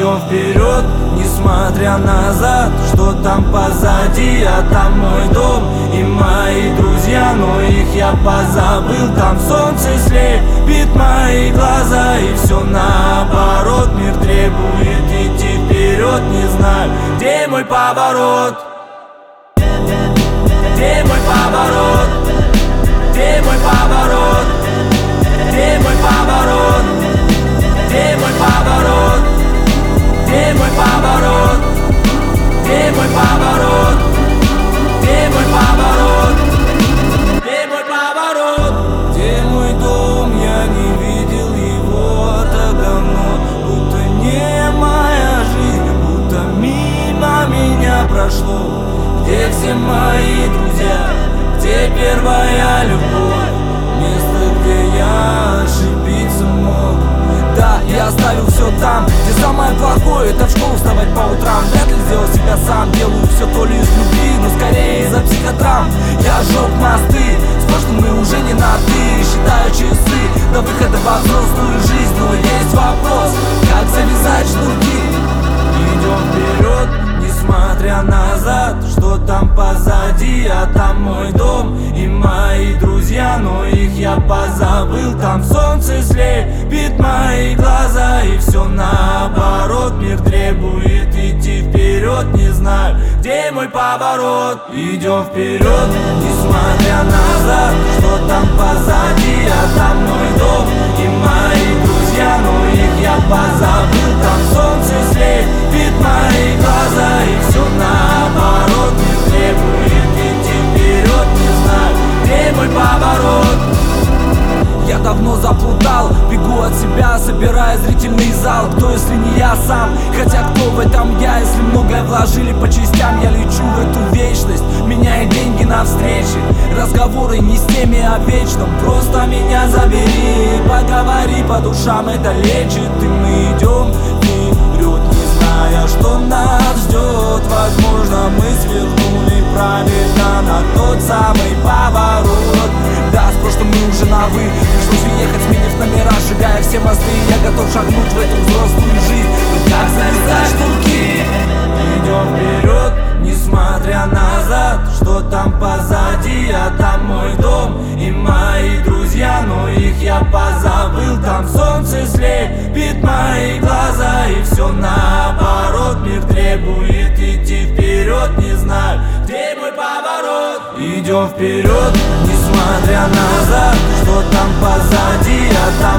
Идем вперед, несмотря назад, что там позади. А там мой дом и мои друзья, но их я позабыл. Там солнце слепит мои глаза, и все наоборот. Мир требует идти вперед, не знаю, где мой поворот. Где мой поворот? Где мой поворот? Где мой поворот? Где мой поворот? Где мой поворот? Где мой поворот? Где мой поворот? Где мой поворот? Где мой дом? Я не видел его так давно. Будто не моя жизнь, будто мимо меня прошло. Где все мои друзья? Где первая любовь? Место, где я ошибиться мог. Да, я оставил все там, где самое плохое. Это в школу вставать по утрам. Вряд ли сделал себя сам. Делаю все то ли из любви, но скорее из-за психотравм. Я сжег мосты, с прошлым мы уже не на ты. Считаю часы до выхода во взрослую жизнь. Но есть вопрос, как завязать шнурки. Идем вперед, несмотря назад, что там позади. А там мой дом и мои друзья, но их я позабыл. Там солнце слепит мои глаза, и все наоборот. Мир требует идти вперед, не знаю, где мой поворот. Идем вперед, несмотря назад, что там позади. А там мой дом и мои друзья, но их я позабыл. Там солнце слепит мои глаза, и все наоборот. Мир требует идти вперед, не знаю, где мой поворот. Я давно заплутал, бегу от себя, собирая зрительный зал. Кто, если не я сам? Хотя кто в этом я, если многое вложили по частям? Я лечу в эту вечность, меняя деньги на встречи. Разговоры не с теми о вечном, просто меня забери. Поговори по душам, это лечит. И мы идем вперед, не зная, что нас ждет. Возможно, мы свернули правильно на тот самый поворот. Да, с прошлым мы уже на «вы». Пришлось уехать, сменив номера, сжигая все мосты. Я готов шагнуть в эту взрослую жизнь. Но как завязать шнурки? Идем вперед, несмотря назад, что там позади. А там мой дом и мои друзья, но их я позабыл. Там солнце слепит мои глаза, и все наоборот. Мир требует идти вперед, не знаю, где мой поворот. Идем вперед, несмотря назад, что там позади. А там